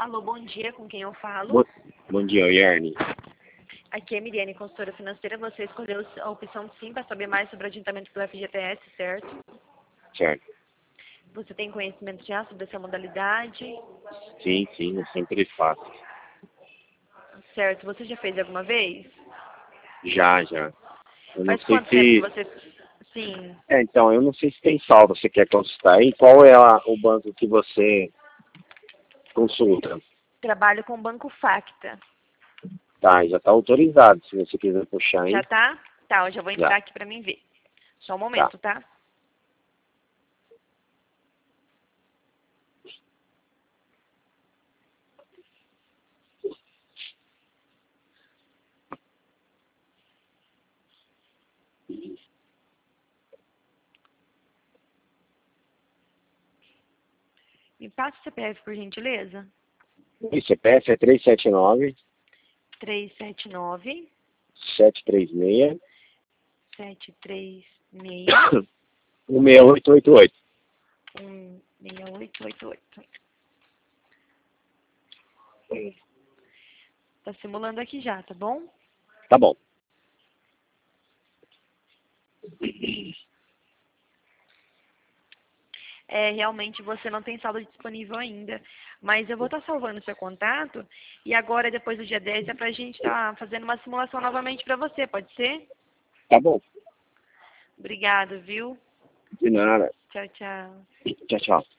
Alô, bom dia, com quem eu falo? Bom dia, Yarne. Aqui é Miriane, consultora financeira. Você escolheu a opção sim para saber mais sobre o adiantamento do FGTS, certo? Certo. Você tem conhecimento já sobre essa modalidade? Sim, eu sempre faço. Certo. Você já fez alguma vez? Já. Eu não Faz sei quanto tempo que se... você... Sim. Então, eu não sei se tem saldo, você quer consultar aí? Qual é o banco que você consulta? Trabalho com o Banco Facta. Tá, já está autorizado, se você quiser puxar Já aí. tá? Tá, eu já vou entrar Já. aqui para mim ver. Só um momento, tá? Me passa o CPF, por gentileza. O CPF é 379 379 736 736 16888. 16888. Tá simulando aqui já, tá bom? Tá bom. Realmente você não tem saldo disponível ainda. Mas eu vou estar salvando o seu contato e agora, depois do dia 10, é pra gente estar fazendo uma simulação novamente para você, pode ser? Tá bom. Obrigada, viu? De nada. Tchau, tchau. Tchau.